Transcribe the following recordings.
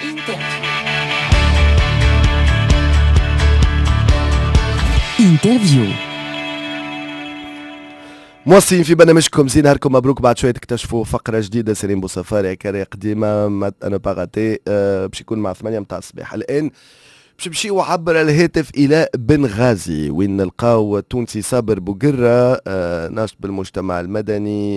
انترفيو. موصين في برنامجكم زين، نهاركم مبروك. بعد شويه تكتشفوا فقره جديده سيرين بوصفاري كاري قديمه انا باغاتي باش يكون مع 8 متاع الصباح. الان باش نمشيو عبر الهاتف الى بنغازي وين نلقاو التونسي صابر بوقرة ناشط بالمجتمع المدني.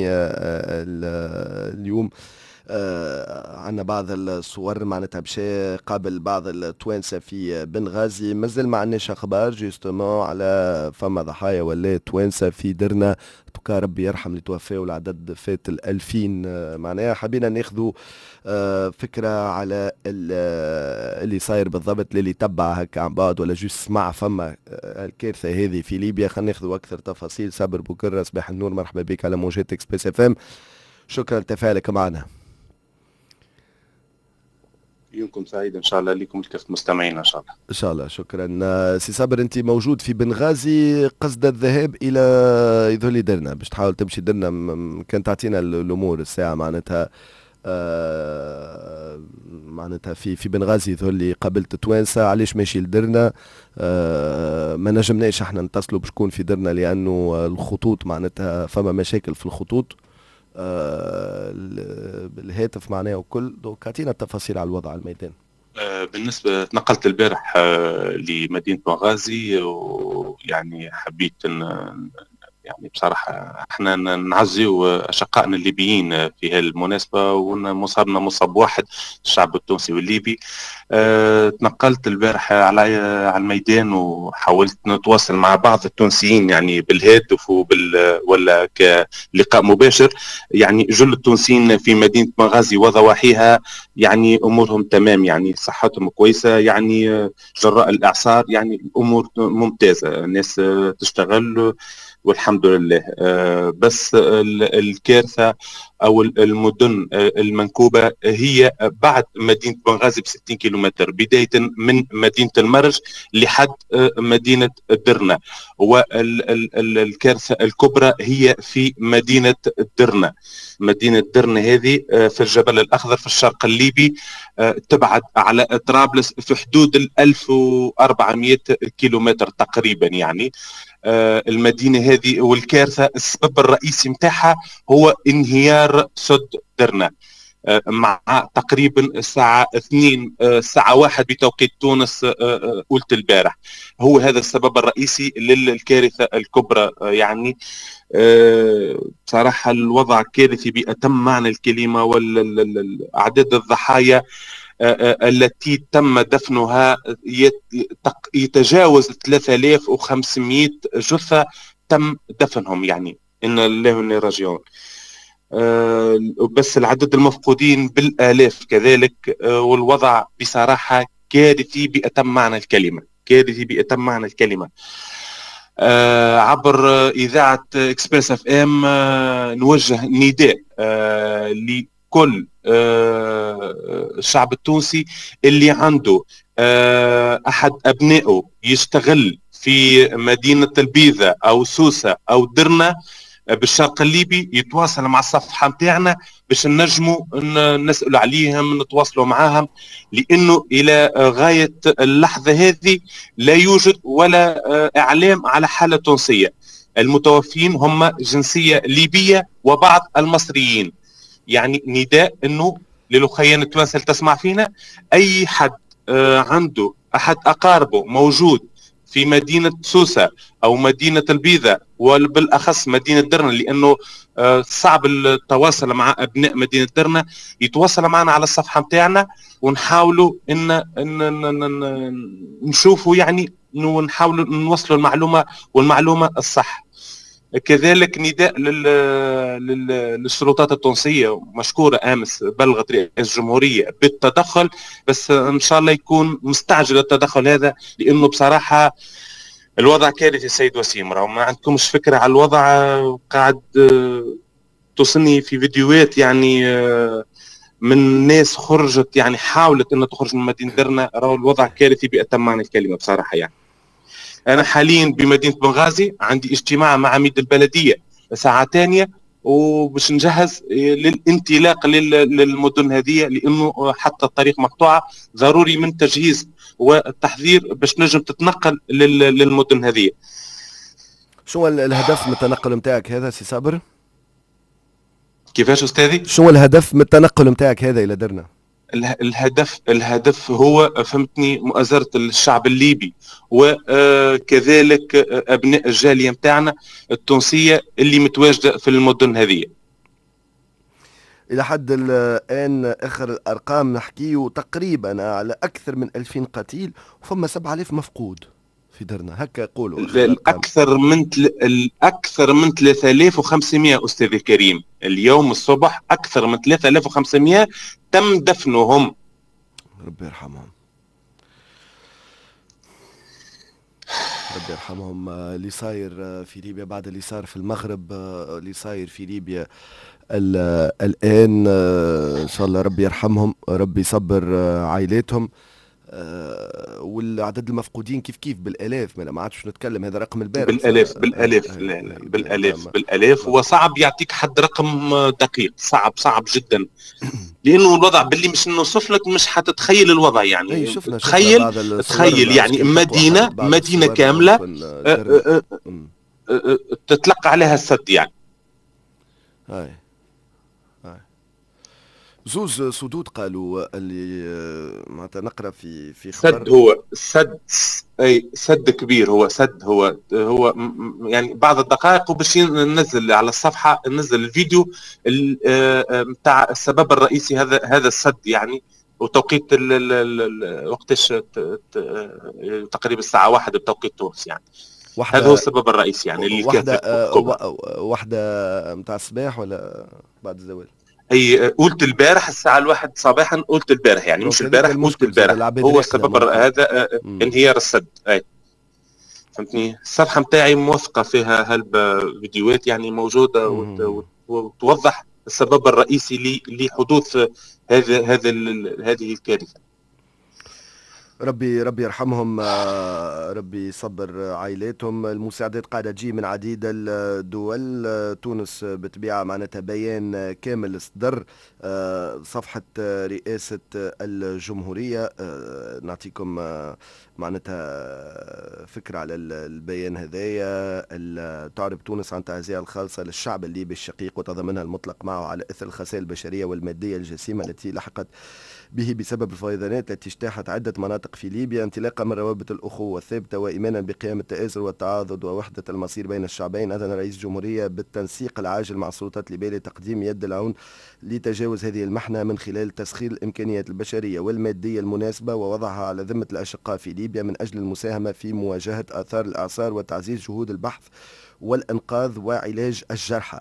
اليوم عندنا بعض الصور معناتها باش قابل بعض التوانسه في بنغازي. مازال ما عندناش اخبار جوستومون على فما ضحايا ولا توانسه في درنا. توكا ربي يرحم اللي توفاو، العدد فات 2000. معناها حبينا ناخذوا فكره على اللي صاير بالضبط، اللي تبع هكا عن بعد ولا جوست سمع فما الكارثه هذه في ليبيا. خلينا ناخذوا اكثر تفاصيل. صابر بوقرة، صباح النور، مرحبا بك على موجات اكسبريس اف ام. شكرا لتفاعلك معنا. يومكم سعيد ان شاء الله لكم الكافة مستمعين ان شاء الله. ان شاء الله، شكرا. سي صابر، انت موجود في بنغازي، قصد الذهاب الى يذولي درنا باش تحاول تمشي درنا. كان تعطينا الامور الساعه معناتها معناتها في بنغازي ذولي قابلت توانسه، علاش ماشي لدرنا؟ ما نجمناش احنا نتصلوا بشكون في درنا لانه الخطوط معناتها فما مشاكل في الخطوط بالهاتف معناه وكل. دوك اعطينا التفاصيل على الوضع على الميدان. بالنسبة تنقلت البارح لمدينة بنغازي، ويعني حبيت يعني بصراحة احنا نعزيو أشقائنا الليبيين في هالمناسبة، ومصابنا مصاب واحد الشعب التونسي والليبي. تنقلت البارح على الميدان وحاولت نتواصل مع بعض التونسيين يعني بالهاتف ولا كلقاء مباشر. يعني جل التونسيين في مدينة بنغازي وضواحيها يعني أمورهم تمام، يعني صحتهم كويسة، يعني جراء الإعصار يعني الأمور ممتازة، الناس تشتغل والحمد لله. بس الكارثة أو المدن المنكوبة هي بعد مدينة بنغازي ب60 كيلومتر، بداية من مدينة المرج لحد مدينة درنا. والكارثة الكبرى هي في مدينة درنا. مدينة درنا هذه في الجبل الأخضر في الشرق الليبي، تبعد على طرابلس في حدود 1400 كيلومتر تقريبا. يعني المدينة هذه والكارثة السبب الرئيسي متاعها هو انهيار سد درنا مع تقريبا الساعة 2 الساعة 1 بتوقيت تونس قلت البارح. هو هذا السبب الرئيسي للكارثة الكبرى. يعني بصراحة الوضع كارثي بأتم معنى الكلمة، والأعداد الضحايا التي تم دفنها يتجاوز 3500 جثة تم دفنهم. يعني إن الله وإنا راجعون. بس العدد المفقودين بالآلاف كذلك. والوضع بصراحة كارثي بأتم معنى الكلمة، كارثي بأتم معنى الكلمة. عبر إذاعة إكسبريس اف ام نوجه نداء لكل الشعب التونسي اللي عنده أحد أبنائه يشتغل في مدينة البيضة أو سوسة أو درنا بالشرق الليبي يتواصل مع الصفحة متاعنا باش نجموا نسأل عليهم، نتواصلوا معاهم، لأنه إلى غاية اللحظة هذه لا يوجد ولا إعلام على حالة تونسية. المتوفين هم جنسية ليبية وبعض المصريين. يعني نداء أنه للأخوان التوانسة تسمع فينا، أي حد عنده أحد أقاربه موجود في مدينة سوسة أو مدينة البيضة وبالأخص مدينة درنا، لأنه صعب التواصل مع أبناء مدينة درنا، يتواصل معنا على الصفحة متاعنا ونحاولوا إن نشوفوا يعني ونحاولوا نوصلوا المعلومة والمعلومة الصح. كذلك نداء للسلطات التونسية، مشكورة أمس بلغت رئاسة الجمهورية بالتدخل، بس إن شاء الله يكون مستعجل التدخل هذا، لأنه بصراحة الوضع كارثي. سيد وسيم راهو ما عندكمش فكرة على الوضع، قاعد توصلني في فيديوهات يعني من ناس خرجت يعني حاولت أن تخرج من مدينة درنا. راهو الوضع كارثي بأتم معنى الكلمة بصراحة. يعني أنا حاليا بمدينة بنغازي عندي اجتماع مع عميد البلدية ساعة تانية، وباش نجهز للانطلاق للمدن هذه، لانه حتى الطريق مقطوعه، ضروري من تجهيز والتحضير باش نجم تتنقل للمدن هذه. شو الهدف من التنقل نتاعك هذا سي صابر؟ كيفاش استاذي؟ شو الهدف من التنقل نتاعك هذا الى درنا؟ الهدف هو فهمتني مؤازرة الشعب الليبي، وكذلك أبناء الجالية متاعنا التونسية اللي متواجدة في المدن هذه. إلى حد الآن آخر الأرقام نحكيه تقريبا على أكثر من 2000 قتيل وفما 7000 مفقود في درنا، هكا يقولوا الأكثر من 3500 أستاذ كريم. اليوم الصبح أكثر من 3500 تم دفنهم. ربي يرحمهم، ربي يرحمهم. اللي صاير في ليبيا بعد اللي صار في المغرب، اللي صاير في ليبيا الآن، إن شاء الله ربي يرحمهم، ربي يصبر عائلاتهم. والعدد المفقودين كيف بالالاف، ما عادش نتكلم، هذا رقم البارح. بالالاف وصعب يعطيك حد رقم دقيق، صعب جدا، لانه الوضع باللي مش نوصف لك مش حتتخيل الوضع يعني. تخيل يعني مدينه كامله تتلقى عليها السد يعني. زوز سدود قالوا اللي معناتها نقرا في خبر. سد هو سد كبير، هو يعني بعض الدقائق وباش ننزل على الصفحه، ننزل الفيديو بتاع السبب الرئيسي هذا السد يعني، وتوقيت وقتاش تقريبا الساعه 1 بتوقيت تونس يعني. هذا هو السبب الرئيسي يعني اللي واحدة متاع الصباح ولا بعد الزوال؟ اي قلت البارح الساعه 1 صباحا، قلت البارح يعني مش البارح، قلت البارح هو السبب هذا انهيار السد. اي فهمتني. الصفحه نتاعي موثقه فيها هالفيديوهات يعني موجوده وتوضح السبب الرئيسي لحدوث هذه الكارثه. ربي يرحمهم، ربي يصبر عائلاتهم. المساعدات قاعدة تجي من عديد الدول. تونس بالطبيعة معناتها بيان كامل صدر صفحة رئاسة الجمهورية. نعطيكم معناتها فكرة على البيان هذايا. تعرب تونس عن تعزية الخالصة للشعب الليبي الشقيق وتضامنها المطلق معه على إثر الخسائر البشرية والمادية الجسيمة التي لحقت به بسبب الفيضانات التي اجتاحت عدة مناطق في ليبيا، انطلاقا من روابط الأخوة الثابتة وإيمانا بقيام التآزر والتعاضد ووحدة المصير بين الشعبين. أذن رئيس الجمهورية بالتنسيق العاجل مع السلطات الليبية لتقديم يد العون لتجاوز هذه المحنة من خلال تسخير الإمكانيات البشرية والمادية المناسبة ووضعها على ذمة الأشقاء في ليبيا من أجل المساهمة في مواجهة آثار الإعصار وتعزيز جهود البحث والإنقاذ وعلاج الجرحى.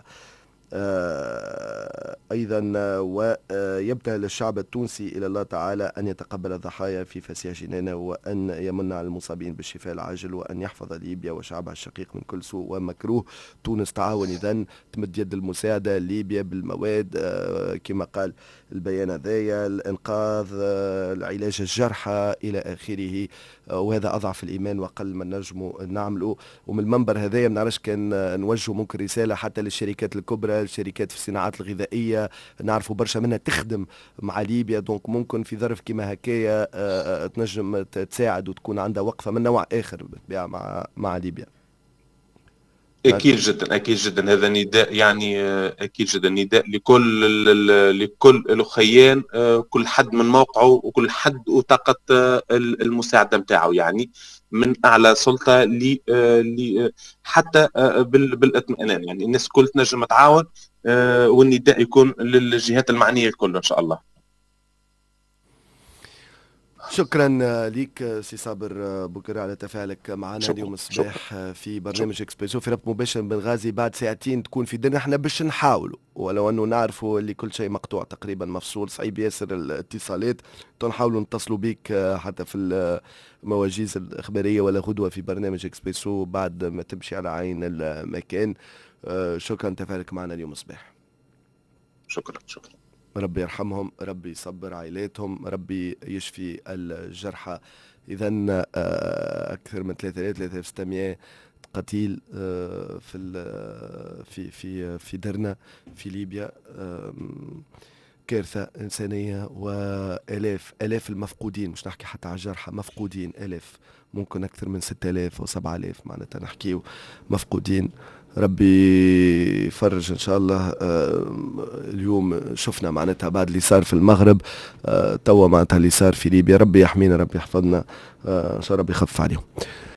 أيضا ويبتهل الشعب التونسي إلى الله تعالى أن يتقبل الضحايا في فسيح جنانه، وأن يمن على المصابين بالشفاء العاجل، وأن يحفظ ليبيا وشعبها الشقيق من كل سوء ومكروه. تونس تعاون إذن، تمد يد المساعدة ليبيا بالمواد كما قال البيان هذايا، الإنقاذ، العلاج الجرحى إلى آخره. وهذا أضعف الإيمان وقل من نجم نعمله. ومن المنبر هذايا منعرفش كان نوجه ممكن رسالة حتى للشركات الكبرى، الشركات في الصناعات الغذائية، نعرفوا برشا منها تخدم مع ليبيا، دونك ممكن في ظرف كما هكايا تنجم تساعد وتكون عندها وقفة من نوع آخر بالطبيعة مع ليبيا. اكيد جدا هذا نداء يعني، اكيد جدا نداء لكل الاخيان، كل حد من موقعه وكل حد وطاقه المساعده نتاعه يعني، من اعلى سلطه حتى بالاطمئنان يعني. الناس الكل تنجم تعاون، والنداء يكون للجهات المعنيه الكل ان شاء الله. شكرا ليك سي صابر بوكري على تفاعلك معنا اليوم الصباح في برنامج اكسبريسو في ربط مباشر من بنغازي. بعد ساعتين تكون في درنا، احنا باش نحاولوا ولو انه نعرفوا اللي كل شيء مقطوع تقريبا مفصول، صعيب ياسر الاتصالات، نحاولوا نتصلوا بيك حتى في المواجيز الاخباريه ولا غدوه في برنامج اكسبريسو بعد ما تمشي على عين المكان. شكرا تفاعلك معنا اليوم الصباح. شكرا. ربي يرحمهم، ربي يصبر عائلاتهم، ربي يشفي الجرحى. إذن أكثر من 3600 قتيل في درنا في ليبيا. كارثة إنسانية، وآلاف المفقودين، مش نحكي حتى على الجرحى، مفقودين آلاف، ممكن أكثر من 6000 أو 7000 معناتها نحكيو مفقودين. ربي يفرج إن شاء الله. اليوم شفنا معناتها بعد اللي صار في المغرب، توا معناتها اللي صار في ليبيا، ربي يحمينا ربي يحفظنا، إن شاء الله ربي يخف عليهم.